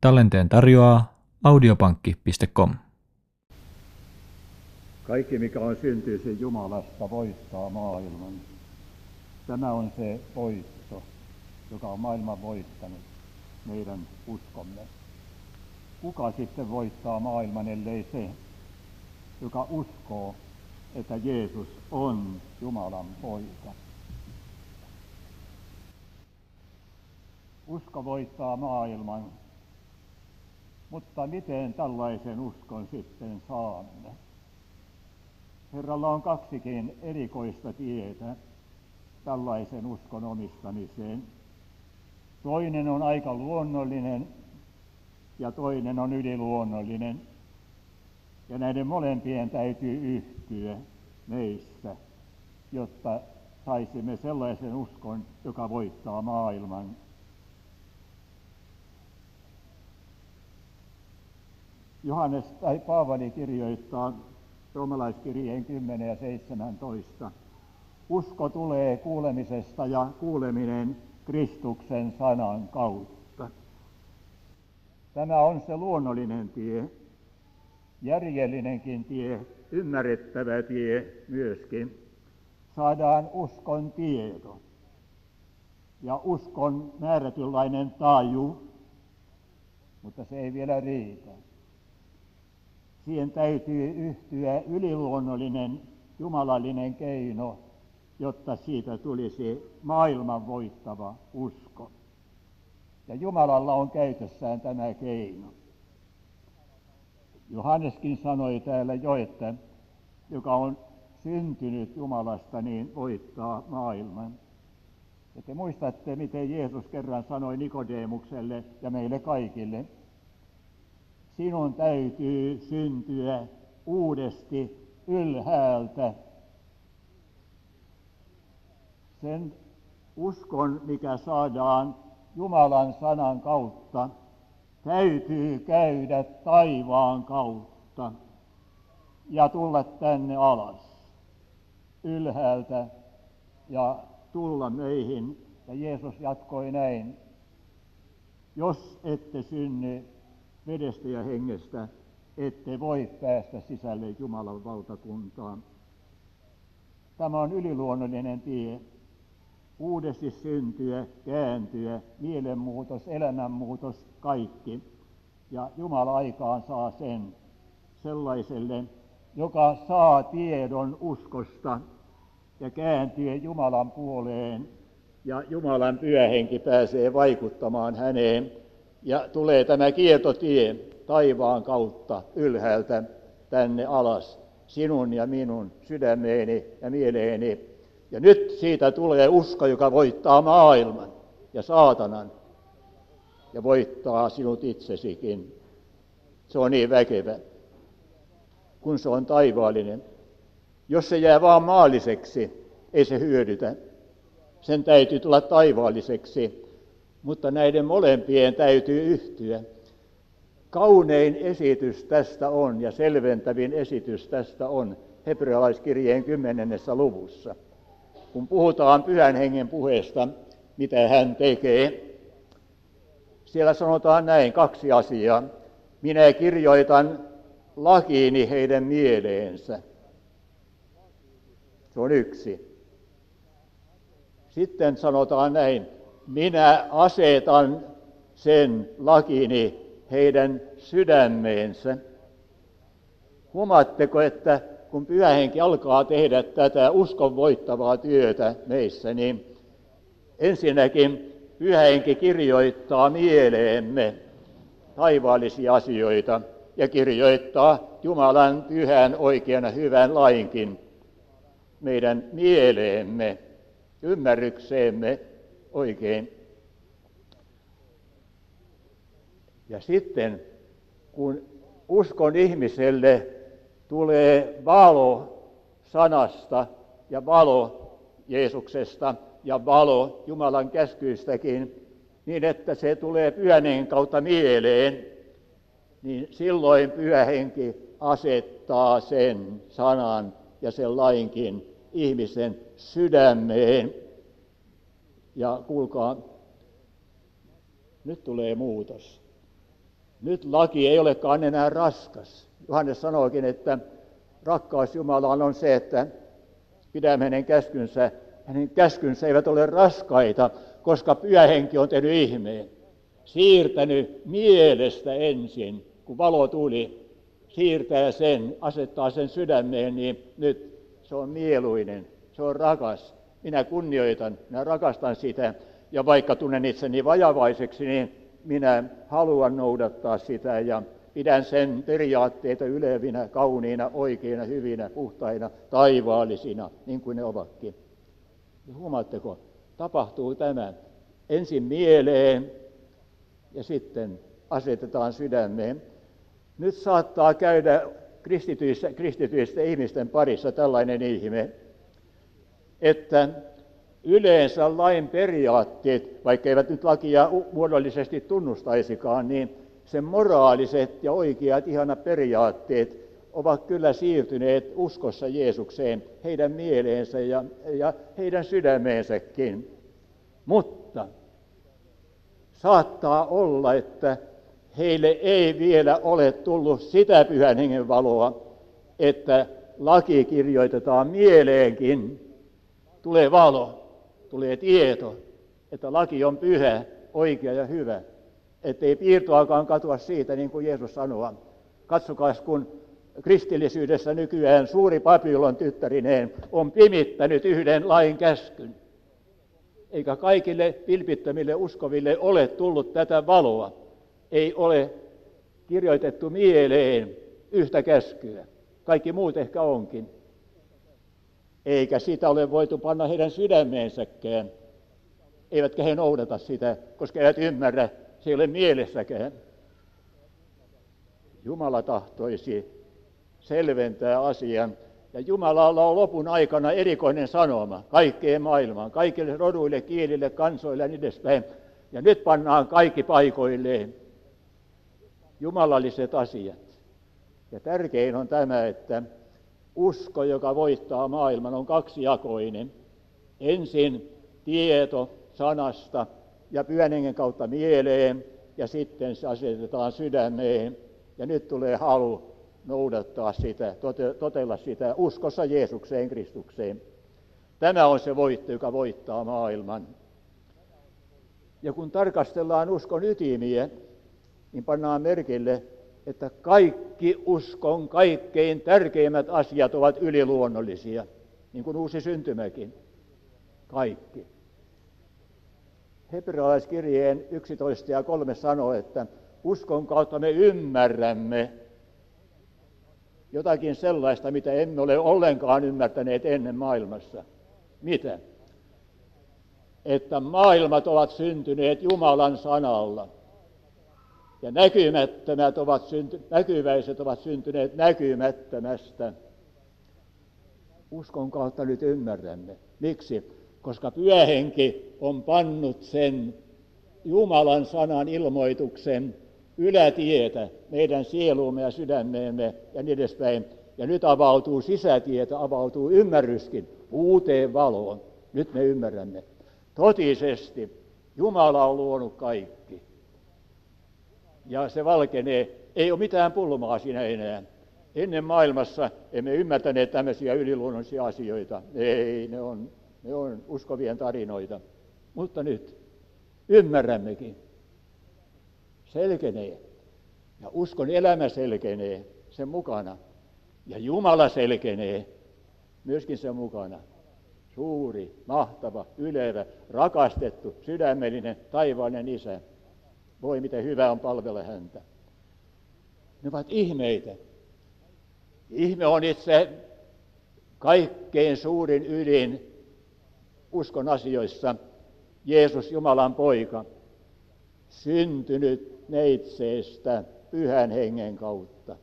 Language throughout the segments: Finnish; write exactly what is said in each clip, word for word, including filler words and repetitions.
Tallenteen tarjoaa audiopankki piste com. Kaikki, mikä on syntyisi Jumalasta, voittaa maailman. Tämä on se voitto, joka on maailman voittanut, meidän uskomme. Kuka sitten voittaa maailman, ellei se, joka uskoo, että Jeesus on Jumalan poika? Usko voittaa maailman, mutta miten tällaisen uskon sitten saamme? Herralla on kaksikin erikoista tietä tällaisen uskon omistamiseen. Toinen on aika luonnollinen ja toinen on yliluonnollinen. Ja näiden molempien täytyy yhtyä meissä, jotta saisimme sellaisen uskon, joka voittaa maailman. Johannes tai Paavali kirjoittaa roomalaiskirjeen kymmenen ja seitsemäntoista. Usko tulee kuulemisesta ja kuuleminen Kristuksen sanan kautta. Tämä on se luonnollinen tie, järjellinenkin tie, ymmärrettävä tie myöskin. Saadaan uskon tieto ja uskon määrätynlainen taju, mutta se ei vielä riitä. Siihen täytyy yhtyä yliluonnollinen, jumalallinen keino, jotta siitä tulisi maailman voittava usko. Ja Jumalalla on käytössään tämä keino. Johanneskin sanoi täällä jo, että joka on syntynyt Jumalasta, niin voittaa maailman. Ja te muistatte, miten Jeesus kerran sanoi Nikodemukselle ja meille kaikille. Sinun täytyy syntyä uudesti ylhäältä. Sen uskon, mikä saadaan Jumalan sanan kautta, täytyy käydä taivaan kautta ja tulla tänne alas ylhäältä ja tulla meihin. Ja Jeesus jatkoi näin: jos ette synny vedestä ja hengestä, ette voi päästä sisälle Jumalan valtakuntaan. Tämä on yliluonnollinen tie. Uudesti syntyä, kääntyä, mielenmuutos, elämänmuutos, kaikki. Ja Jumala aikaan saa sen sellaiselle, joka saa tiedon uskosta ja kääntyy Jumalan puoleen. Ja Jumalan pyhä henki pääsee vaikuttamaan häneen. Ja tulee tämä kietotie taivaan kautta ylhäältä tänne alas, sinun ja minun sydämeeni ja mieleeni. Ja nyt siitä tulee usko, joka voittaa maailman ja saatanan ja voittaa sinut itsesikin. Se on niin väkevä, kun se on taivaallinen. Jos se jää vaan maalliseksi, ei se hyödytä. Sen täytyy tulla taivaalliseksi. Mutta näiden molempien täytyy yhtyä. Kaunein esitys tästä on ja selventävin esitys tästä on hebrealaiskirjeen kymmenennessä luvussa. Kun puhutaan Pyhän Hengen puheesta, mitä hän tekee, siellä sanotaan näin kaksi asiaa. Minä kirjoitan lakiini heidän mieleensä. Se on yksi. Sitten sanotaan näin. Minä asetan sen lakini heidän sydämeensä. Huomaatteko, että kun Pyhä Henki alkaa tehdä tätä uskon voittavaa työtä meissä, niin ensinnäkin Pyhä Henki kirjoittaa mieleemme taivaallisia asioita ja kirjoittaa Jumalan pyhän, oikean ja hyvän lainkin meidän mieleemme, ymmärrykseemme oikein. Ja sitten, kun uskon ihmiselle tulee valo sanasta ja valo Jeesuksesta ja valo Jumalan käskyistäkin, niin että se tulee Pyhän Hengen kautta mieleen, niin silloin Pyhä Henki asettaa sen sanan ja sen lainkin ihmisen sydämeen. Ja kuulkaa, nyt tulee muutos. Nyt laki ei olekaan enää raskas. Johannes sanookin, että rakkaus Jumalaan on se, että pidämme hänen käskynsä. Hänen käskynsä eivät ole raskaita, koska Pyhä Henki on tehnyt ihmeen. Siirtänyt mielestä ensin, kun valo tuli, siirtää sen, asettaa sen sydämeen, niin nyt se on mieluinen, se on rakas. Minä kunnioitan, minä rakastan sitä, ja vaikka tunnen itseni vajavaiseksi, niin minä haluan noudattaa sitä ja pidän sen periaatteita ylevinä, kauniina, oikeina, hyvinä, puhtaina, taivaallisina, niin kuin ne ovatkin. Ja huomaatteko, tapahtuu tämä ensin mieleen ja sitten asetetaan sydämeen. Nyt saattaa käydä kristityistä, kristityistä ihmisten parissa tällainen ihme, että yleensä lain periaatteet, vaikka eivät nyt lakia muodollisesti tunnustaisikaan, niin sen moraaliset ja oikeat ihanat periaatteet ovat kyllä siirtyneet uskossa Jeesukseen, heidän mieleensä ja, ja heidän sydämeensäkin. Mutta saattaa olla, että heille ei vielä ole tullut sitä Pyhän Hengen valoa, että laki kirjoitetaan mieleenkin. Tulee valo, tulee tieto, että laki on pyhä, oikea ja hyvä. Ettei piirtoakaan katua siitä, niin kuin Jeesus sanoo. Katsokaa, kun kristillisyydessä nykyään suuri Babylon tyttärineen on pimittänyt yhden lain käskyn. Eikä kaikille vilpittömille uskoville ole tullut tätä valoa. Ei ole kirjoitettu mieleen yhtä käskyä. Kaikki muut ehkä onkin. Eikä sitä ole voitu panna heidän sydämeensäkään. Eivätkä he noudata sitä, koska eivät ymmärrä, se ei ole mielessäkään. Jumala tahtoisi selventää asian. Ja Jumalalla on lopun aikana erikoinen sanoma kaikkeen maailmaan, kaikille roduille, kielille, kansoille ja niin edespäin. Ja nyt pannaan kaikki paikoilleen. Jumalalliset asiat. Ja tärkein on tämä, että usko, joka voittaa maailman, on kaksijakoinen. Ensin tieto sanasta ja Pyhän Hengen kautta mieleen, ja sitten se asetetaan sydämeen. Ja nyt tulee halu noudattaa sitä, tote, totella sitä uskossa Jeesukseen, Kristukseen. Tämä on se voitto, joka voittaa maailman. Ja kun tarkastellaan uskon ytimiä, niin pannaan merkille, että kaikki uskon kaikkein tärkeimmät asiat ovat yliluonnollisia, niin kuin uusi syntymäkin. Kaikki. Hebrealaiskirjeen yksitoista ja kolme sanoo, että uskon kautta me ymmärrämme jotakin sellaista, mitä emme ole ollenkaan ymmärtäneet ennen maailmassa. Mitä? Että maailmat ovat syntyneet Jumalan sanalla. Ja näkymättömät ovat synty, näkyväiset ovat syntyneet näkymättömästä. Uskon kautta nyt ymmärrämme. Miksi? Koska Pyhä Henki on pannut sen Jumalan sanan ilmoituksen ylätietä meidän sieluumme ja sydämeemme ja niin edespäin. Ja nyt avautuu sisätietä, avautuu ymmärryskin uuteen valoon. Nyt me ymmärrämme. Totisesti Jumala on luonut kaikki. Ja se valkenee. Ei ole mitään pulmaa siinä enää. Ennen maailmassa emme ymmärtäneet tämmöisiä yliluonnollisia asioita. Ei, ne on, ne on uskovien tarinoita. Mutta nyt ymmärrämmekin. Selkenee. Ja uskon elämä selkenee sen mukana. Ja Jumala selkenee myöskin sen mukana. Suuri, mahtava, ylevä, rakastettu, sydämellinen, taivaallinen Isä. Voi, miten hyvä on palvella häntä. Ne ovat ihmeitä. Ihme on itse kaikkein suurin ydin uskon asioissa. Jeesus, Jumalan poika, syntynyt neitseestä Pyhän Hengen kautta.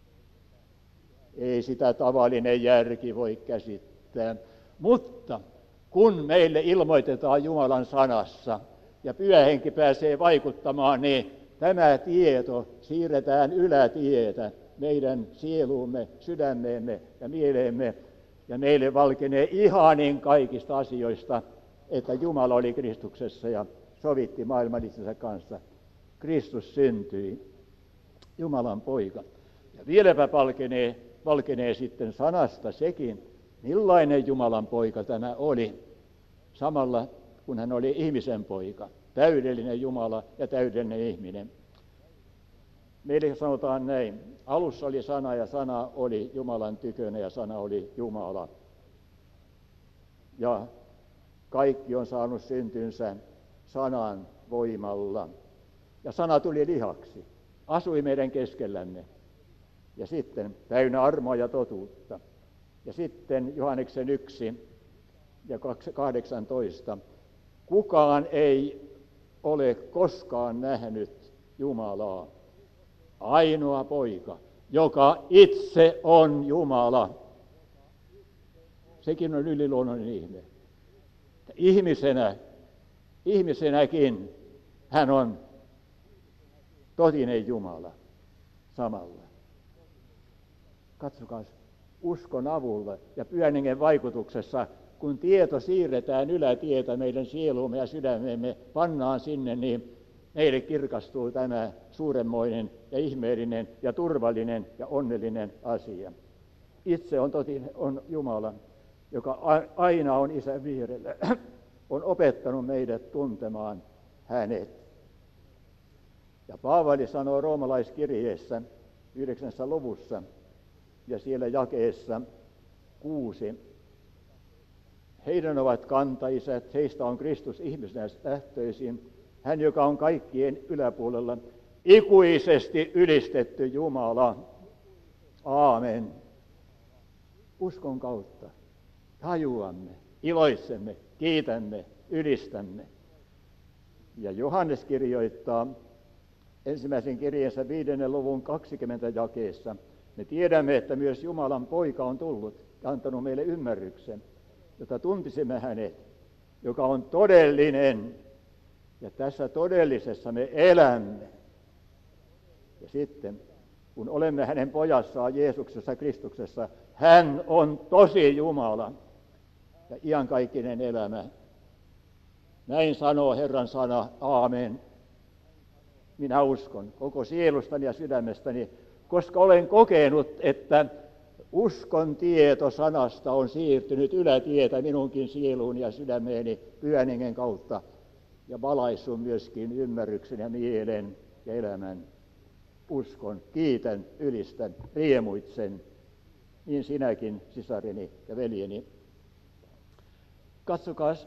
Ei sitä tavallinen järki voi käsittää. Mutta kun meille ilmoitetaan Jumalan sanassa ja Pyhä Henki pääsee vaikuttamaan, niin tämä tieto siirretään ylätietä meidän sieluumme, sydämeemme ja mieleemme. Ja meille valkenee ihanin kaikista asioista, että Jumala oli Kristuksessa ja sovitti maailman itsensä kanssa. Kristus syntyi. Jumalan poika. Ja vieläpä valkenee, valkenee sitten sanasta sekin, millainen Jumalan poika tämä oli, samalla kun hän oli ihmisen poika, täydellinen Jumala ja täydellinen ihminen. Meille sanotaan näin, alussa oli sana ja sana oli Jumalan tykönä ja sana oli Jumala. Ja kaikki on saanut syntynsä sanan voimalla. Ja sana tuli lihaksi, asui meidän keskellämme. Ja sitten täynnä armoa ja totuutta. Ja sitten Johanneksen yksi ja kahdeksantoista. Kukaan ei ole koskaan nähnyt Jumalaa. Ainoa poika, joka itse on Jumala. Sekin on yliluonnollinen ihme. Ihmisenä, ihmisenäkin hän on totinen Jumala samalla. Katsokaa, uskon avulla ja Pyhän Hengen vaikutuksessa, kun tieto siirretään ylätietä meidän sieluumme ja sydämemme, pannaan sinne, niin meille kirkastuu tämä suuremmoinen ja ihmeellinen ja turvallinen ja onnellinen asia. Itse on totinen, on Jumala, joka aina on Isän vierellä, on opettanut meidät tuntemaan hänet. Ja Paavali sanoo roomalaiskirjeessä yhdeksännessä luvussa ja siellä jakeessa kuusi. Heidän ovat kantaisät, heistä on Kristus ihmisenä lähtöisin, hän joka on kaikkien yläpuolella, ikuisesti ylistetty Jumala. Aamen. Uskon kautta tajuamme, iloitsemme, kiitämme, ylistämme. Ja Johannes kirjoittaa ensimmäisen kirjeensä viidennen luvun kaksikymmentä jakeessa. Me tiedämme, että myös Jumalan poika on tullut ja antanut meille ymmärryksen, jota tuntisimme hänet, joka on todellinen. Ja tässä todellisessa me elämme. Ja sitten, kun olemme hänen pojassaan Jeesuksessa Kristuksessa, hän on tosi Jumala ja iankaikkinen elämä. Näin sanoo Herran sana, aamen. Minä uskon koko sielustani ja sydämestäni, koska olen kokenut, että uskon tieto sanasta on siirtynyt ylätietä minunkin sieluuni ja sydämeeni Pyhän Hengen kautta ja valaissut myöskin ymmärryksen ja mielen ja elämän. Uskon, kiitän, ylistän, riemuitsen, niin sinäkin, sisareni ja veljeni. Katsokaas,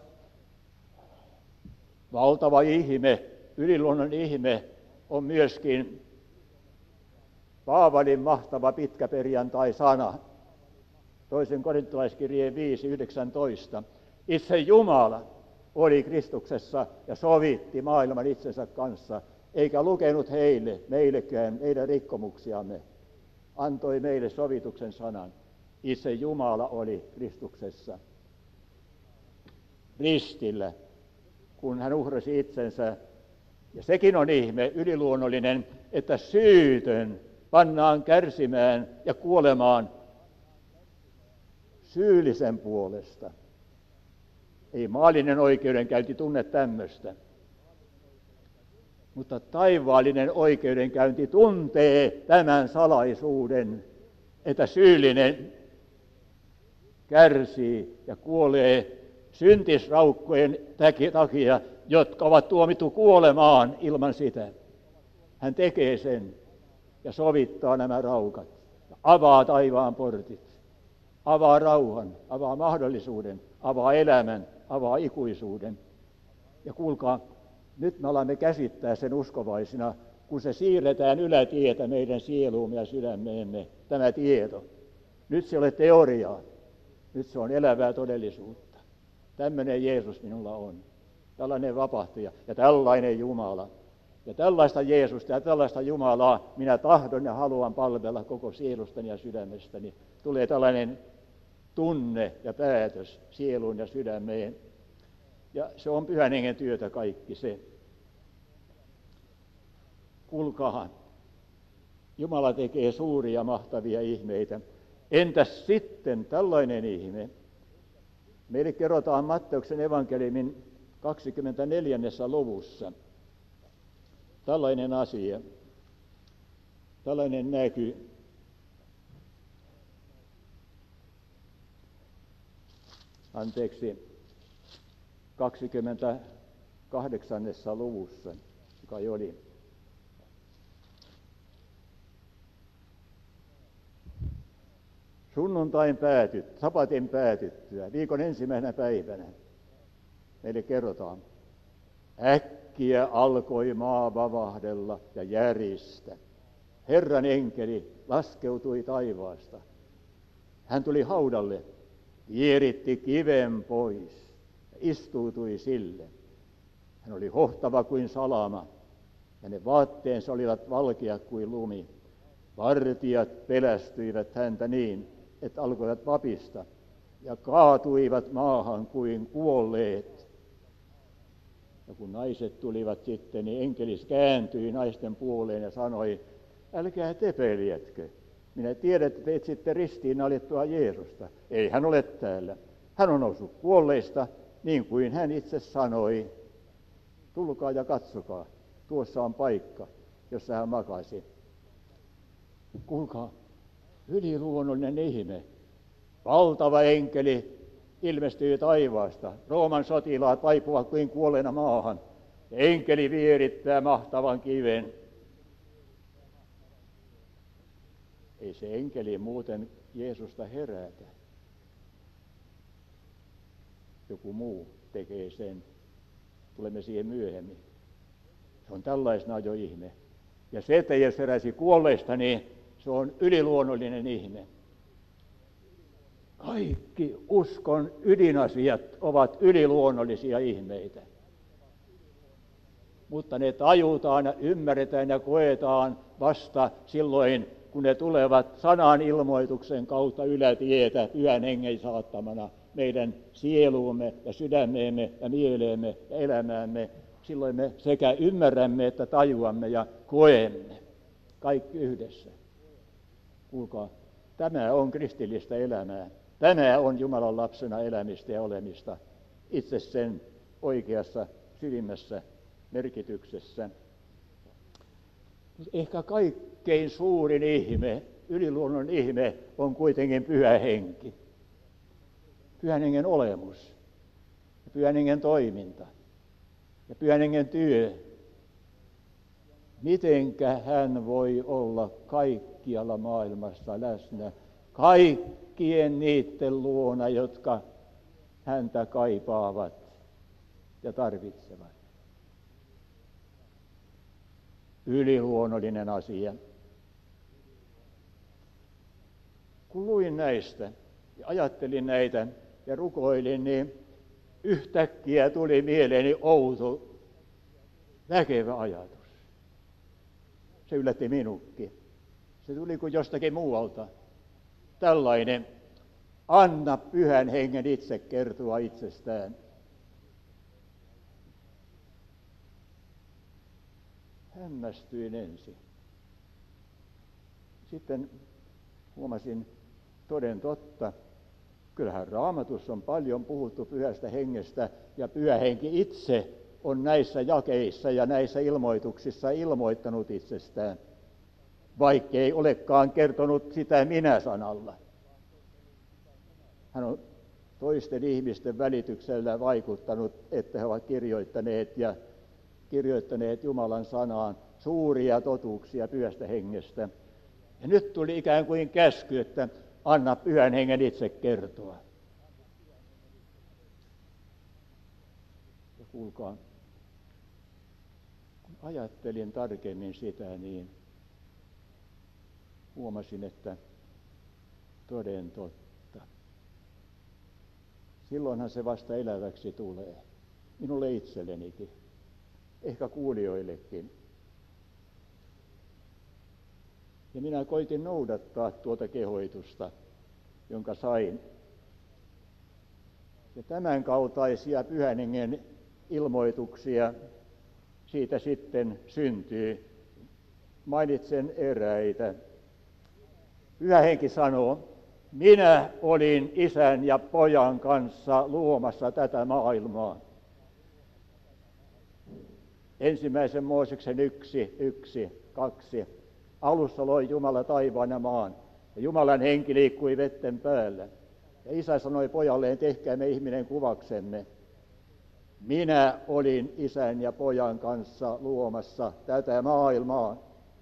valtava ihme, yliluonnon ihme on myöskin Paavalin mahtava pitkäperjantai-sana. Toisen korintolaiskirjeen viisi yhdeksäntoista. Itse Jumala oli Kristuksessa ja sovitti maailman itsensä kanssa, eikä lukenut heille, meillekään, meidän rikkomuksiamme. Antoi meille sovituksen sanan. Itse Jumala oli Kristuksessa. Ristillä, kun hän uhrasi itsensä. Ja sekin on ihme, yliluonnollinen, että syytön pannaan kärsimään ja kuolemaan syyllisen puolesta. Ei maallinen oikeudenkäynti tunne tämmöistä. Mutta taivaallinen oikeudenkäynti tuntee tämän salaisuuden, että syyllinen kärsii ja kuolee syntisraukkojen takia, jotka ovat tuomittu kuolemaan ilman sitä. Hän tekee sen ja sovittaa nämä raukat, avaa taivaan portit, avaa rauhan, avaa mahdollisuuden, avaa elämän, avaa ikuisuuden. Ja kuulkaa, nyt me alamme käsittää sen uskovaisina, kun se siirretään ylätietä meidän sieluumme ja sydämeemme, tämä tieto. Nyt se ei ole teoriaa, nyt se on elävää todellisuutta. Tämmöinen Jeesus minulla on, tällainen vapahtaja ja tällainen Jumala. Ja tällaista Jeesusta ja tällaista Jumalaa minä tahdon ja haluan palvella koko sielustani ja sydämestäni. Tulee tällainen tunne ja päätös sieluun ja sydämeen. Ja se on Pyhän Hengen työtä kaikki se. Kuulkaa, Jumala tekee suuria mahtavia ihmeitä. Entäs sitten tällainen ihme? Meille kerrotaan Matteuksen evankeliumin kaksikymmentäneljännessä luvussa tällainen asia. tällainen näky. Anteeksi, kaksikymmentäkahdeksannessa luvussa, joka oli. Sunnuntain päätyt, sapatin päätyttyä, viikon ensimmäisenä päivänä, meille kerrotaan, äkkiä alkoi maa vavahdella ja järistä. Herran enkeli laskeutui taivaasta. Hän tuli haudalle, vieritti kiven pois ja istuutui sille. Hän oli hohtava kuin salama, ja ne vaatteensa olivat valkeat kuin lumi. Vartijat pelästyivät häntä niin, että alkoivat vapista ja kaatuivat maahan kuin kuolleet. Ja kun naiset tulivat sitten, niin enkelis kääntyi naisten puoleen ja sanoi, älkää te peljätkö. Minä tiedän, että te etsitte ristiinnaulittua Jeesusta. Ei hän ole täällä. Hän on noussut kuolleista, niin kuin hän itse sanoi. Tulkaa ja katsokaa. Tuossa on paikka, jossa hän makasi. Kuulkaa, yliluonnollinen ihme. Valtava enkeli ilmestyy taivaasta. Rooman sotilaat vaipuvat kuin kuolleena maahan. Ja enkeli vierittää mahtavan kiven. Ei se enkeli muuten Jeesusta herätä. Joku muu tekee sen. Tulemme siihen myöhemmin. Se on tällaisena jo ihme. Ja se, että jos heräsi kuolleista, niin se on yliluonnollinen ihme. Kaikki uskon ydinasiat ovat yliluonnollisia ihmeitä. Mutta ne tajutaan ja ymmärretään ja koetaan vasta silloin, kun ne tulevat sanan ilmoituksen kautta ylätietä Pyhän Hengen saattamana meidän sieluumme ja sydämeemme ja mieleemme ja elämäämme. Silloin me sekä ymmärrämme että tajuamme ja koemme kaikki yhdessä. Kuulkaa, tämä on kristillistä elämää. Tämä on Jumalan lapsena elämistä ja olemista itse sen oikeassa syvimmässä merkityksessä. Ehkä kaikkein suurin ihme, yliluonnon ihme, on kuitenkin Pyhä Henki. Pyhän Hengen olemus, ja Pyhän Hengen toiminta ja Pyhän Hengen työ. Mitenkä hän voi olla kaikkialla maailmassa läsnä, kaikkien niiden luona, jotka häntä kaipaavat ja tarvitsevat. Yliluonnollinen asia. Kun luin näistä ja ajattelin näitä ja rukoilin, niin yhtäkkiä tuli mieleeni outo, väkevä ajatus. Se yllätti minutkin. Se tuli kuin jostakin muualta. Tällainen, anna Pyhän Hengen itse kertoa itsestään. Hämmästyin ensin. Sitten huomasin toden totta. Kyllähän Raamatussa on paljon puhuttu Pyhästä Hengestä, ja Pyhä Henki itse on näissä jakeissa ja näissä ilmoituksissa ilmoittanut itsestään, vaikkei olekaan kertonut sitä minä-sanalla. Hän on toisten ihmisten välityksellä vaikuttanut, että he ovat kirjoittaneet ja kirjoittaneet Jumalan sanaan suuria totuuksia Pyhästä Hengestä. Ja nyt tuli ikään kuin käsky, että anna Pyhän Hengen itse kertoa. Ja kuulkaa, kun ajattelin tarkemmin sitä, niin huomasin, että toden totta. Silloinhan se vasta eläväksi tulee. Minulle itsellenikin. Ehkä kuulijoillekin. Ja minä koitin noudattaa tuota kehoitusta, jonka sain. Ja tämän kaltaisia Pyhän Hengen ilmoituksia siitä sitten syntyy. Mainitsen eräitä. Pyhä Henki sanoo, minä olin isän ja pojan kanssa luomassa tätä maailmaa. Ensimmäisen Mooseksen yksi, yksi, kaksi. Alussa loi Jumala taivaan ja maan, ja Jumalan henki liikkui vetten päällä. Ja Isä sanoi pojalleen, tehkäämme ihminen kuvaksemme. Minä olin Isän ja Pojan kanssa luomassa tätä maailmaa.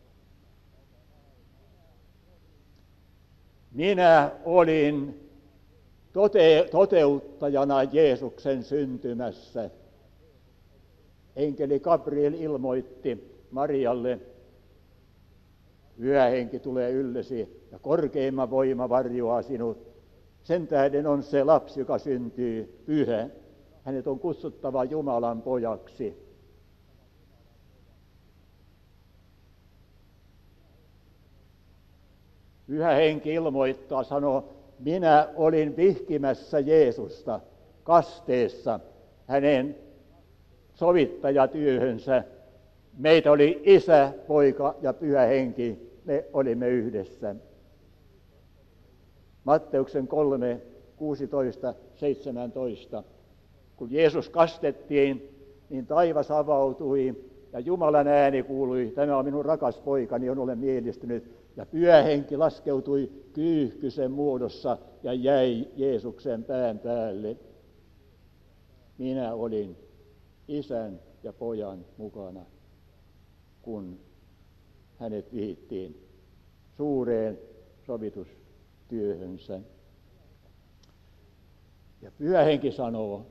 Minä olin tote- toteuttajana Jeesuksen syntymässä. Enkeli Gabriel ilmoitti Marialle, Pyhä Henki tulee yllesi ja korkeimman voima varjoaa sinut. Sen tähden on se lapsi, joka syntyy pyhä. Hänet on kutsuttava Jumalan pojaksi. Pyhä Henki ilmoittaa, sanoo, minä olin vihkimässä Jeesusta kasteessa hänen sovittajatyöhönsä. Meitä oli Isä, Poika ja Pyhä Henki, me olimme yhdessä. Matteuksen kolme, kuusitoista, seitsemäntoista. Kun Jeesus kastettiin, niin taivas avautui ja Jumalan ääni kuului, tämä on minun rakas poikani, johon olen mielistynyt. Ja Pyhä Henki laskeutui kyyhkysen muodossa ja jäi Jeesuksen pään päälle. Minä olin Isän ja Pojan mukana, kun hänet vihittiin suureen sovitustyöhönsä. Ja Pyhä Henki sanoo,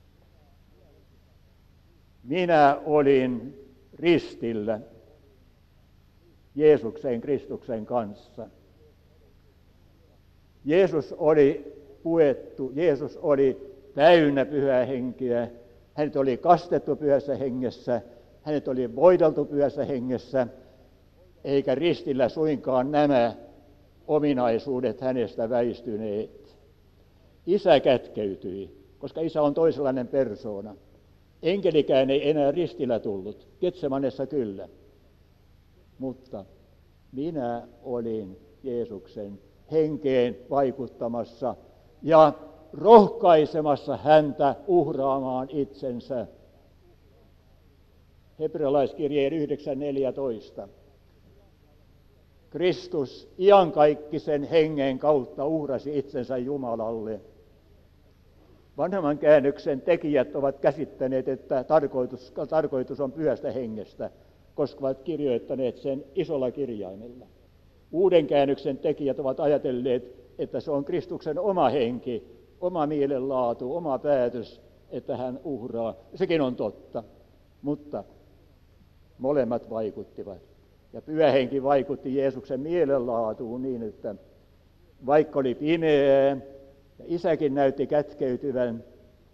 minä olin ristillä Jeesuksen Kristuksen kanssa. Jeesus oli puettu, Jeesus oli täynnä Pyhää Henkeä. Hänet oli kastettu Pyhässä Hengessä, hänet oli voideltu Pyhässä Hengessä, eikä ristillä suinkaan nämä ominaisuudet hänestä väistyneet. Isä kätkeytyi, koska Isä on toisenlainen persoona. Enkelikään ei enää ristillä tullut, Getsemanessa kyllä. Mutta minä olin Jeesuksen henkeen vaikuttamassa ja rohkaisemassa häntä uhraamaan itsensä. Hebrealaiskirjeen yhdeksän neljätoista. Kristus iankaikkisen hengen kautta uhrasi itsensä Jumalalle. Vanhemman käännöksen tekijät ovat käsittäneet, että tarkoitus, tarkoitus on Pyhästä Hengestä, koska ovat kirjoittaneet sen isolla kirjaimella. Uuden käännöksen tekijät ovat ajatelleet, että se on Kristuksen oma henki, oma mielenlaatu, oma päätös, että hän uhraa. Sekin on totta, mutta molemmat vaikuttivat. Ja Pyhä Henki vaikutti Jeesuksen mielenlaatuun niin, että vaikka oli pimeää ja Isäkin näytti kätkeytyvän,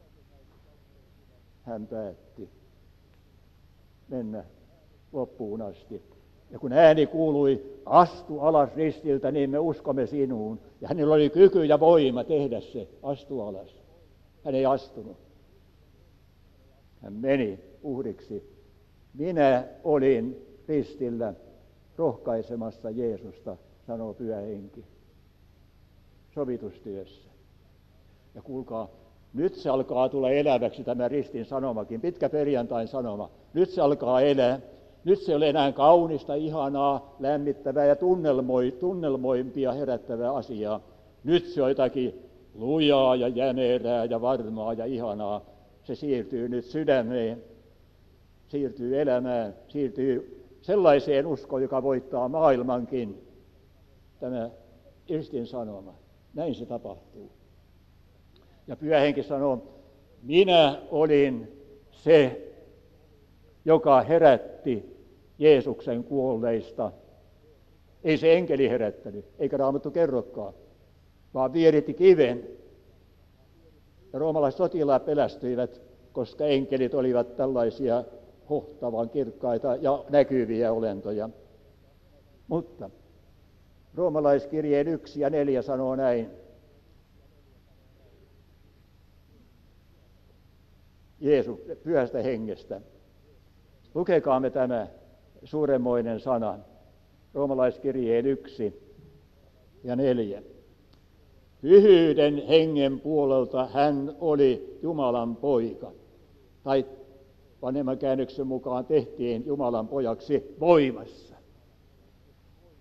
hän päätti mennä loppuun asti. Ja kun ääni kuului, astu alas ristiltä, niin me uskomme sinuun. Ja hänellä oli kyky ja voima tehdä se, astu alas. Hän ei astunut. Hän meni uhriksi. Minä olin ristillä rohkaisemassa Jeesusta, sanoo Pyhä Henki, sovitustyössä. Ja kuulkaa, nyt se alkaa tulla eläväksi tämä ristin sanomakin, pitkä perjantain sanoma. Nyt se alkaa elää. Nyt se ei ole enää kaunista, ihanaa, lämmittävää ja tunnelmoi, tunnelmoimpia herättävää asiaa. Nyt se on jotakin lujaa ja jämerää ja varmaa ja ihanaa. Se siirtyy nyt sydämeen, siirtyy elämään, siirtyy sellaiseen uskoon, joka voittaa maailmankin. Tämä ristin sanoma. Näin se tapahtuu. Ja Pyhä Henki sanoo, minä olin se, joka herätti Jeesuksen kuolleista. Ei se enkeli herättänyt, eikä Raamattu kerrokaan, vaan vieritti kiven. Ja roomalaiset sotilaat pelästyivät, koska enkelit olivat tällaisia hohtavan kirkkaita ja näkyviä olentoja. Mutta roomalaiskirjeen yksi ja neljä sanoo näin. Jeesus Pyhästä Hengestä. Lukekaamme tämä suuremmoinen sana, roomalaiskirjeen yksi ja neljä. Pyhyyden hengen puolelta hän oli Jumalan poika. Tai vanhemman käännöksen mukaan tehtiin Jumalan pojaksi voimassa.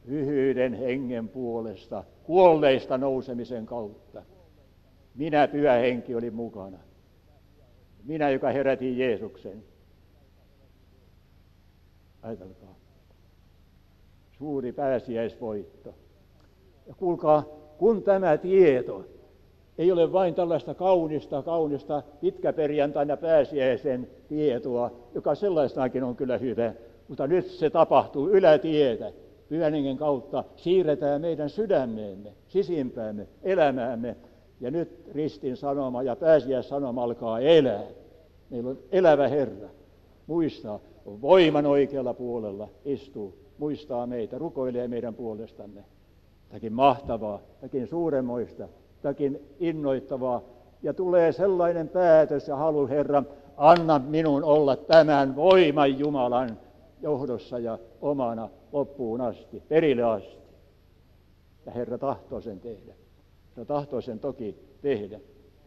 pyhyyden hengen puolesta, kuolleista nousemisen kautta. Minä, Pyhä Henki, olin mukana. Minä, joka herätin Jeesuksen. Ajatelkaa. Suuri pääsiäisvoitto. Ja kuulkaa, kun tämä tieto ei ole vain tällaista kaunista, kaunista pitkäperjantaina pääsiäisen tietoa, joka sellaisenakin on kyllä hyvä, mutta nyt se tapahtuu ylätietä. Pyhän Hengen kautta siirretään meidän sydämeemme, sisimpäämme, elämäämme. Ja nyt ristin sanoma ja pääsiäissanoma alkaa elää. Meillä on elävä Herra. Muistaa, on voiman oikealla puolella istuu. Muistaa meitä, rukoilee meidän puolestamme. Jotakin mahtavaa, jotakin suuremmoista, jotakin innoittavaa. Ja tulee sellainen päätös ja halu, Herra, anna minun olla tämän voiman Jumalan johdossa ja omana loppuun asti, perille asti. Ja Herra tahtoo sen tehdä. Herra tahtoo sen toki tehdä.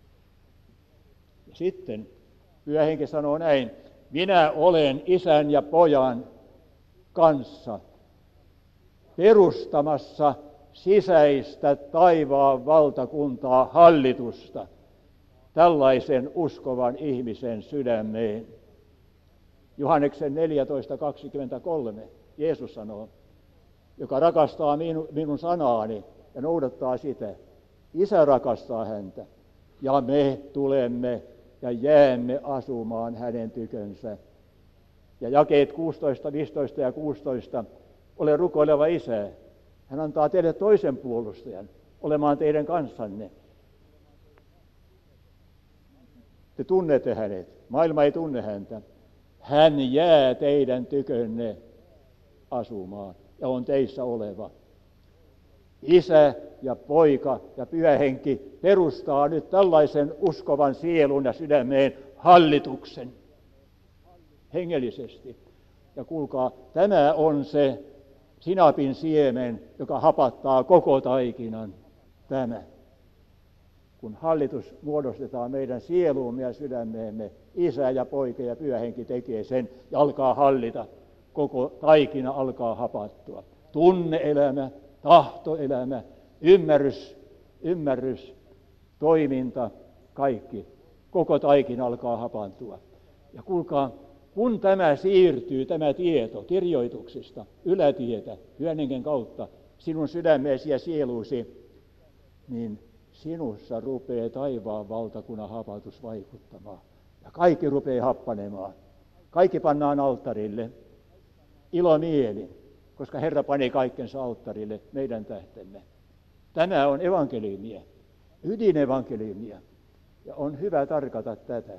Ja sitten Pyhä Henki sanoo näin, minä olen isän ja pojan kanssa perustamassa sisäistä taivaan valtakuntaa, hallitusta, tällaisen uskovan ihmisen sydämeen. Johanneksen neljätoista kaksikymmentäkolme Jeesus sanoo, joka rakastaa minun, minun sanaani ja noudattaa sitä. Isä rakastaa häntä ja me tulemme ja jäämme asumaan hänen tykönsä. Ja jakeet kuusitoista, viisitoista ja kuusitoista, ole rukoileva isä. Hän antaa teille toisen puolustajan olemaan teidän kanssanne. Te tunnette hänet, maailma ei tunne häntä. Hän jää teidän tykönne asumaan ja on teissä oleva. Isä ja poika ja Pyhä Henki perustaa nyt tällaisen uskovan sielun ja sydämeen hallituksen hengellisesti. Ja kuulkaa, tämä on se sinapin siemen, joka hapattaa koko taikinan. Tämä. Kun hallitus muodostetaan meidän sieluumme ja sydämeemme, Isä ja Poika ja Pyhä Henki tekee sen ja alkaa hallita. Koko taikina alkaa hapattua. Tunne-elämä, tahtoelämä, ymmärrys, ymmärrys, toiminta, kaikki. Koko taikina alkaa hapantua. Ja kuulkaa, kun tämä siirtyy, tämä tieto kirjoituksista, ylätietä, Pyhän Hengen kautta, sinun sydämeesi ja sieluusi, niin sinussa rupeaa taivaan valtakunnan hapatus vaikuttamaan. Ja kaikki rupeaa happanemaan. Kaikki pannaan alttarille. Ilomieli, koska Herra pani kaikkensa alttarille meidän tähtemme. Tämä on evankeliumia, ydinevankeliumia. Ja on hyvä tarkata tätä.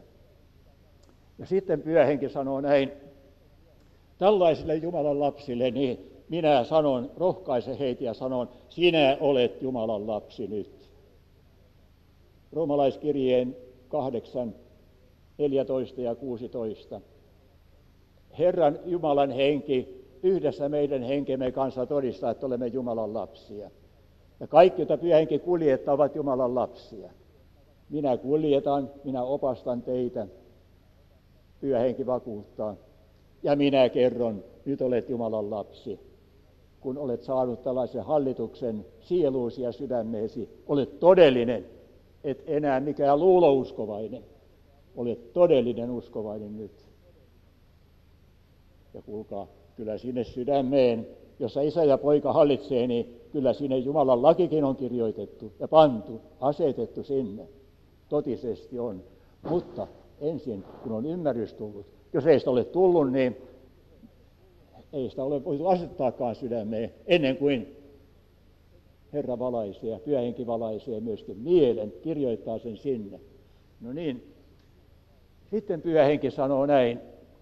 Ja sitten Pyhä Henki sanoo näin, tällaisille Jumalan lapsille, niin minä sanon, rohkaise heitä ja sanon, sinä olet Jumalan lapsi nyt. Roomalaiskirjeen kahdeksan, neljätoista ja kuusitoista. Herran Jumalan henki yhdessä meidän henkemme kanssa todistaa, että olemme Jumalan lapsia. Ja kaikki, joita Pyhä Henki kuljettaa, ovat Jumalan lapsia. Minä kuljetan, minä opastan teitä. Pyhä Henki vakuuttaa. Ja minä kerron, nyt olet Jumalan lapsi. Kun olet saanut tällaisen hallituksen sieluusi ja sydämeesi, olet todellinen, et enää mikään luulouskovainen. Olet todellinen uskovainen nyt. Ja kuulkaa, kyllä sinne sydämeen, jossa isä ja poika hallitsee, niin kyllä sinne Jumalan lakikin on kirjoitettu ja pantu, asetettu sinne. Totisesti on. Mutta ensin, kun on ymmärrys tullut, jos ei sitä ole tullut, niin ei sitä ole voitu asettaakaan sydämeen ennen kuin Herra valaisee ja Pyhä Henki valaisee myöskin mielen, kirjoittaa sen sinne. No niin, sitten Pyhä Henki sanoo näin.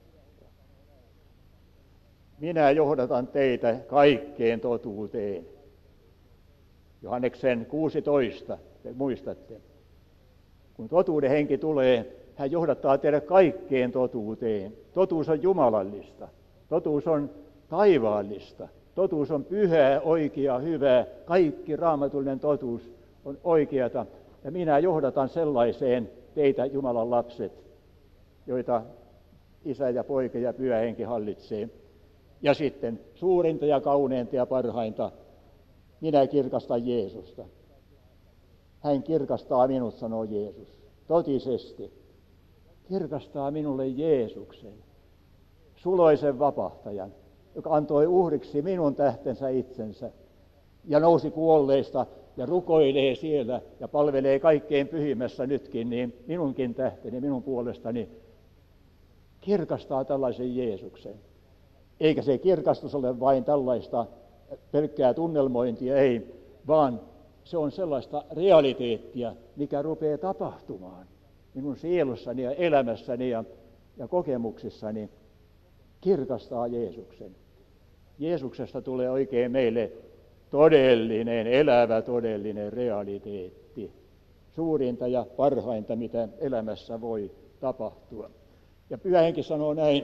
Minä johdatan teitä kaikkeen totuuteen. Johanneksen kuusitoista, te muistatte. Kun totuuden henki tulee, hän johdattaa teidät kaikkeen totuuteen. Totuus on jumalallista. Totuus on taivaallista. Totuus on pyhää, oikeaa, hyvää. Kaikki raamatullinen totuus on oikeata. Ja minä johdatan sellaiseen teitä, Jumalan lapset, joita Isä ja Poika ja Pyhä Henki hallitsee. Ja sitten suurinta ja kauneinta ja parhainta, minä kirkastan Jeesusta. Hän kirkastaa minut, sanoo Jeesus, totisesti. Kirkastaa minulle Jeesuksen, suloisen vapahtajan, joka antoi uhriksi minun tähtensä itsensä ja nousi kuolleista ja rukoilee siellä ja palvelee kaikkein pyhimmässä nytkin, niin minunkin tähteni, minun puolestani kirkastaa tällaisen Jeesuksen. Eikä se kirkastus ole vain tällaista pelkkää tunnelmointia, ei, vaan se on sellaista realiteettia, mikä rupeaa tapahtumaan minun sielussani ja elämässäni ja, ja kokemuksissani. Kirkastaa Jeesuksen. Jeesuksesta tulee oikein meille todellinen, elävä todellinen realiteetti. Suurinta ja parhainta, mitä elämässä voi tapahtua. Ja Pyhä Henki sanoo näin,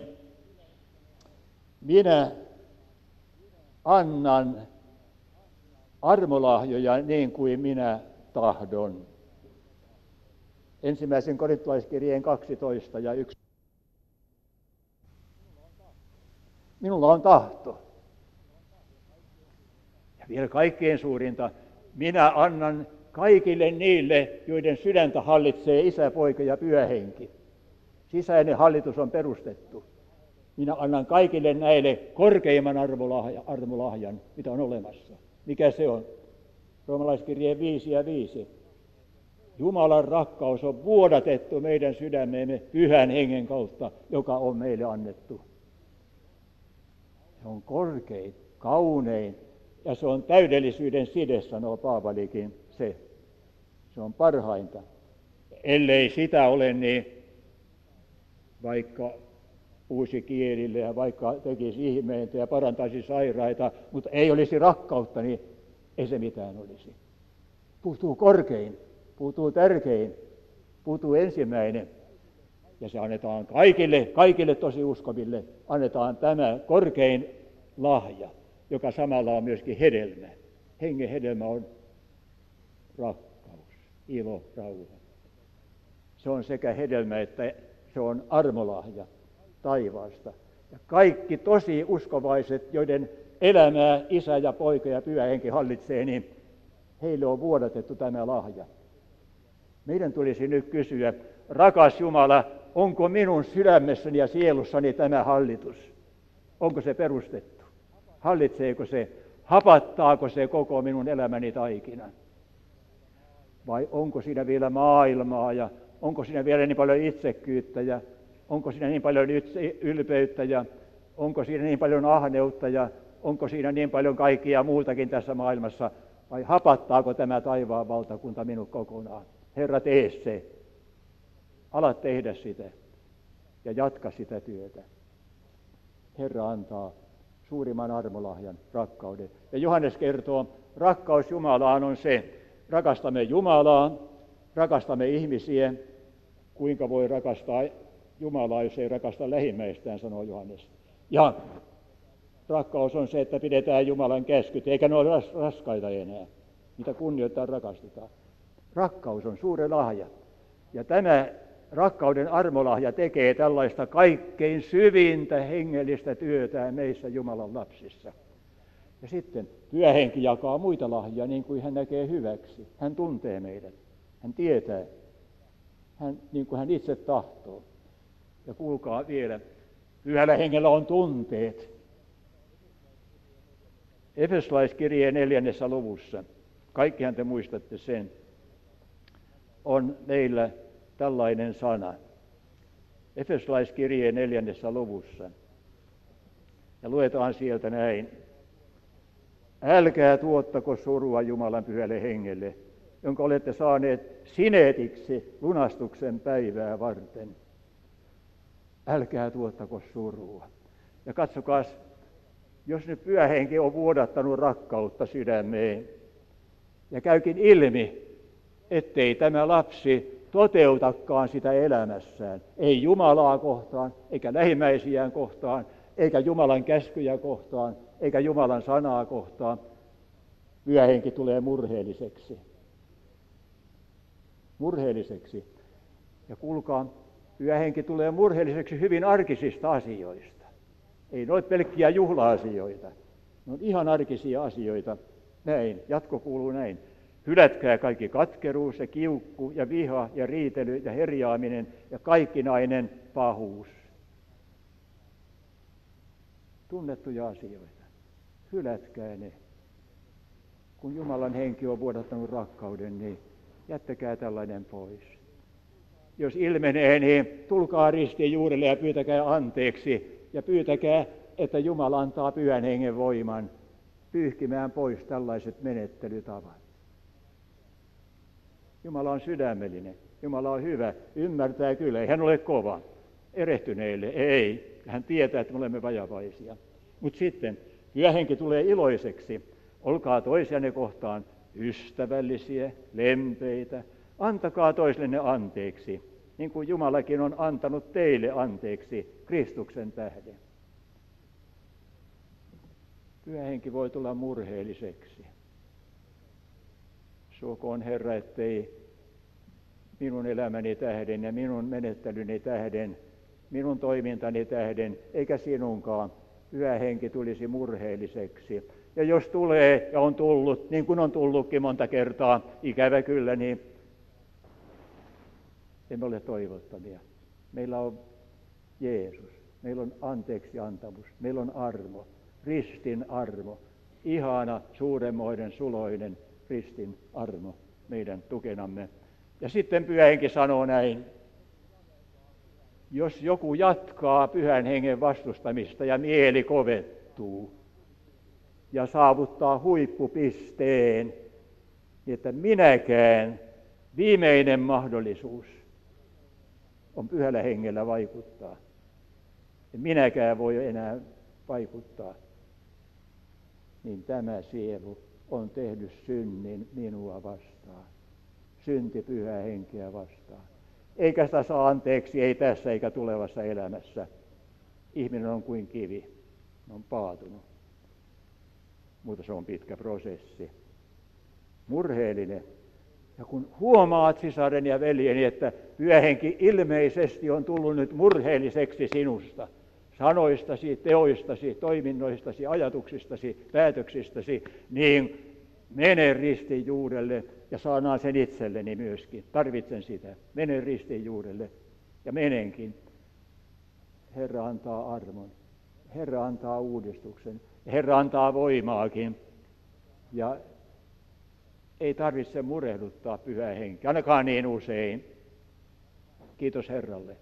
minä annan armolahjoja niin kuin minä tahdon. Ensimmäisen korintolaiskirjeen kaksitoista ja yksi. Minulla on tahto. Ja vielä kaikkein suurinta, minä annan kaikille niille, joiden sydäntä hallitsee Isä, Poika ja Pyhä Henki. Sisäinen hallitus on perustettu. Minä annan kaikille näille korkeimman armolahjan, armolahjan, mitä on olemassa. Mikä se on? Roomalaiskirjeen viisi ja viisi. Jumalan rakkaus on vuodatettu meidän sydämeemme Pyhän Hengen kautta, joka on meille annettu. Se on korkein, kaunein ja se on täydellisyyden side, sanoo Paavalikin se. Se on parhainta. Ellei sitä ole, niin vaikka puhuisi kielille ja vaikka tekisi ihmeitä ja parantaisi sairaita, mutta ei olisi rakkautta, niin ei se mitään olisi. Puuttuu korkein, puuttuu tärkein, puuttuu ensimmäinen. Ja se annetaan kaikille, kaikille tosi uskoville, annetaan tämä korkein lahja, joka samalla on myöskin hedelmä. Hengen hedelmä on rakkaus, ilo, rauha. Se on sekä hedelmä että se on armolahja taivaasta. Ja kaikki tosi uskovaiset, joiden elämää Isä ja Poika ja Pyhä Henki hallitsee, niin heille on vuodatettu tämä lahja. Meidän tulisi nyt kysyä, rakas Jumala, onko minun sydämessäni ja sielussani tämä hallitus? Onko se perustettu? Hallitseeko se? Hapattaako se koko minun elämäni taikinan? Vai onko siinä vielä maailmaa ja onko siinä vielä niin paljon itsekkyyttä ja onko siinä niin paljon ylpeyttä ja onko siinä niin paljon ahneutta ja onko siinä niin paljon kaikkia muutakin tässä maailmassa? Vai hapattaako tämä taivaan valtakunta minut kokonaan? Herra, tee se. Ala tehdä sitä ja jatka sitä työtä. Herra antaa suurimman armolahjan, rakkauden. Ja Johannes kertoo, rakkaus Jumalaan on se, rakastamme Jumalaa, rakastamme ihmisiä. Kuinka voi rakastaa Jumalaa, jos ei rakasta lähimmäistään, sanoo Johannes. Ja rakkaus on se, että pidetään Jumalan käskyt, eikä ne ole raskaita enää. Niitä kunnioittaa, rakastetaan. Rakkaus on suuri lahja. Ja tämä rakkauden armolahja tekee tällaista kaikkein syvintä hengellistä työtä meissä Jumalan lapsissa. Ja sitten Pyhä Henki jakaa muita lahjia niin kuin hän näkee hyväksi. Hän tuntee meidät. Hän tietää. Hän, niin kuin hän itse tahtoo. Ja kuulkaa vielä, Pyhällä Hengellä on tunteet. Efesolaiskirjeen neljännessä luvussa, kaikkihan te muistatte sen, on meillä tällainen sana. Efesolaiskirjeen neljännessä luvussa. Ja luetaan sieltä näin. Älkää tuottako surua Jumalan Pyhälle Hengelle, jonka olette saaneet sineetiksi lunastuksen päivää varten. Älkää tuottako surua. Ja katsokaa, jos nyt Pyhä Henki on vuodattanut rakkautta sydämeen, ja käykin ilmi, ettei tämä lapsi toteutakaan sitä elämässään, ei Jumalaa kohtaan, eikä lähimmäisiään kohtaan, eikä Jumalan käskyjä kohtaan, eikä Jumalan sanaa kohtaan, Pyhä Henki tulee murheelliseksi. Murheelliseksi. Ja kuulkaa, Pyhä Henki tulee murheelliseksi hyvin arkisista asioista. Ei ne ole pelkkiä juhla-asioita. Ne on ihan arkisia asioita. Näin, jatko kuuluu näin. Hylätkää kaikki katkeruus ja kiukku ja viha ja riitely ja herjaaminen ja kaikkinainen pahuus. Tunnettuja asioita. Hylätkää ne. Kun Jumalan henki on vuodattanut rakkauden, niin jättäkää tällainen pois. Jos ilmenee, niin tulkaa ristiin juurelle ja pyytäkää anteeksi ja pyytäkää, että Jumala antaa pyhän hengen voiman pyyhkimään pois tällaiset menettelytavat. Jumala on sydämellinen, Jumala on hyvä, ymmärtää kyllä, ei hän ole kova. Erehtyneille ei, hän tietää, että me olemme vajavaisia. Mutta sitten pyhä henki tulee iloiseksi. Olkaa toisianne kohtaan ystävällisiä, lempeitä. Antakaa toisillenne anteeksi, niin kuin Jumalakin on antanut teille anteeksi Kristuksen tähden. Pyhä henki voi tulla murheelliseksi. Suokoon Herra, ettei minun elämäni tähden ja minun menettelyni tähden, minun toimintani tähden, eikä sinunkaan pyhä henki tulisi murheelliseksi. Ja jos tulee ja on tullut, niin kuin on tullutkin monta kertaa, ikävä kyllä, niin emme ole toivottomia. Meillä on Jeesus, meillä on anteeksiantamus, meillä on armo, ristin armo, ihana, suuremmoinen, suloinen ristin armo meidän tukenamme. Ja sitten pyhä henki sanoo näin, jos joku jatkaa pyhän hengen vastustamista ja mieli kovettuu ja saavuttaa huippupisteen, niin että minäkään viimeinen mahdollisuus on pyhällä hengellä vaikuttaa. Ja minäkään voi enää vaikuttaa. Niin tämä sielu on tehnyt synnin minua vastaan. Synti pyhää henkeä vastaan. Eikä sitä saa anteeksi, ei tässä eikä tulevassa elämässä. Ihminen on kuin kivi, on paatunut. Mutta se on pitkä prosessi. Murheellinen. Ja kun huomaat, sisaren ja veljeni, että pyhä henki ilmeisesti on tullut nyt murheelliseksi sinusta, sanoistasi, teoistasi, toiminnoistasi, ajatuksistasi, päätöksistäsi, niin mene ristin juurelle ja saanaan sen itselleni myöskin. Tarvitsen sitä. Mene ristin juurelle ja menenkin. Herra antaa armon. Herra antaa uudistuksen. Herra antaa voimaakin. Ja ei tarvitse murehduttaa pyhää henkeä, ainakaan niin usein. Kiitos Herralle.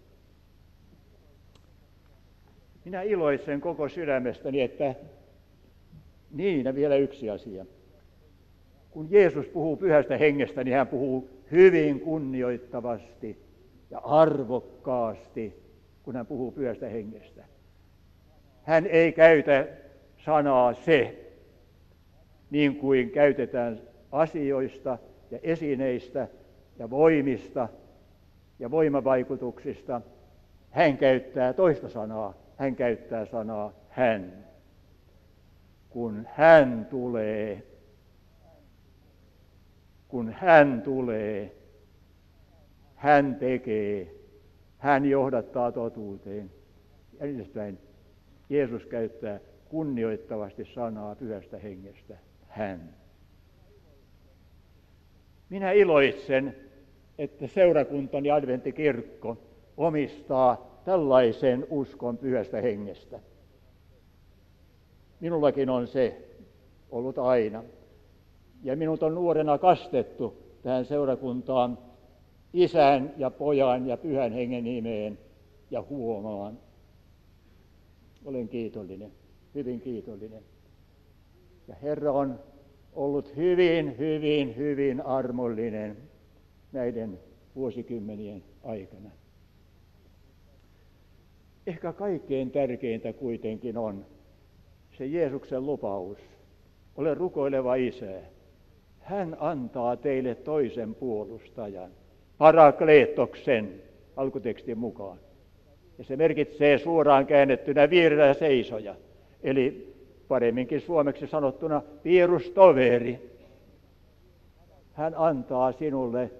Minä iloitsen koko sydämestäni, että niin, ja vielä yksi asia. Kun Jeesus puhuu pyhästä hengestä, niin hän puhuu hyvin kunnioittavasti ja arvokkaasti, kun hän puhuu pyhästä hengestä. Hän ei käytä sanaa se, niin kuin käytetään asioista ja esineistä ja voimista ja voimavaikutuksista. Hän käyttää toista sanaa. Hän käyttää sanaa hän. Kun hän tulee, kun hän tulee, hän tekee, hän johdattaa totuuteen. Ja edespäin Jeesus käyttää kunnioittavasti sanaa pyhästä hengestä, hän. Minä iloitsen, että seurakuntani adventtikirkko omistaa tällaisen uskon pyhästä hengestä. Minullakin on se ollut aina. Ja minut on nuorena kastettu tähän seurakuntaan Isän ja Pojan ja Pyhän Hengen nimeen ja huomaan. Olen kiitollinen, hyvin kiitollinen. Ja Herra on ollut hyvin, hyvin, hyvin armollinen näiden vuosikymmenien aikana. Ehkä kaikkein tärkeintä kuitenkin on se Jeesuksen lupaus. Ole rukoileva Isä. Hän antaa teille toisen puolustajan, parakleetoksen, alkutekstin mukaan. Ja se merkitsee suoraan käännettynä vierellä seisoja, eli paremminkin suomeksi sanottuna vierustoveri. Hän antaa sinulle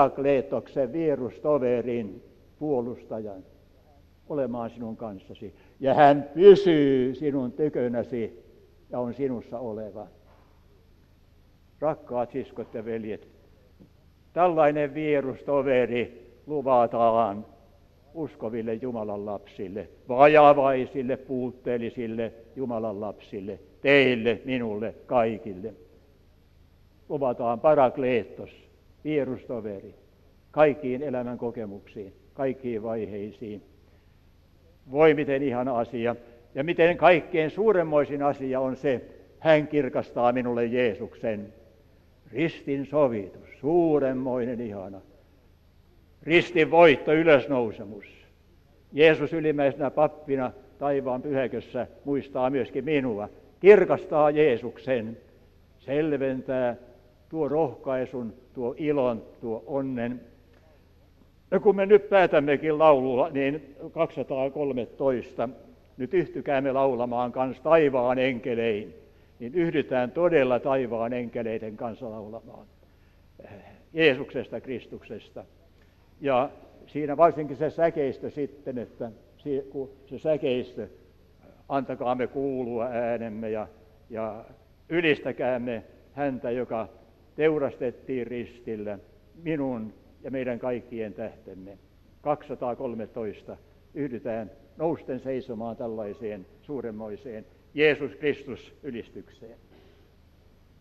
parakleetoksen vierustoverin, puolustajan, olemaan sinun kanssasi. ja hän pysyy sinun tykönäsi ja on sinussa oleva. Rakkaat siskot ja veljet, tällainen vierustoveri luvataan uskoville Jumalan lapsille, vajavaisille, puutteellisille Jumalan lapsille, teille, minulle, kaikille. Luvataan parakleettos, vierustoveri, kaikkiin elämän kokemuksiin, kaikkiin vaiheisiin. Voi miten ihana asia, ja miten kaikkein suuremmoisin asia on se, hän kirkastaa minulle Jeesuksen. Ristin sovitus, suuremmoinen ihana. Ristin voitto, ylösnousemus. Jeesus ylimmäisenä pappina taivaan pyhäkössä muistaa myöskin minua. Kirkastaa Jeesuksen, selventää, tuo rohkaisun, tuo ilon, tuo onnen. Ja kun me nyt päätämmekin laululla, niin kaksisataakolmetoista, nyt yhtykäämme laulamaan kanssa taivaan enkelein, niin yhdytään todella taivaan enkeleiden kanssa laulamaan Jeesuksesta, Kristuksesta. Ja siinä varsinkin se säkeistö sitten, että se säkeistö, antakaamme kuulua äänemme ja, ja ylistäkäämme häntä, joka teurastettiin ristillä, minun ja meidän kaikkien tähtemme. kaksisataakolmetoista yhdytään nousten seisomaan tällaiseen suuremmoiseen Jeesus Kristus -ylistykseen.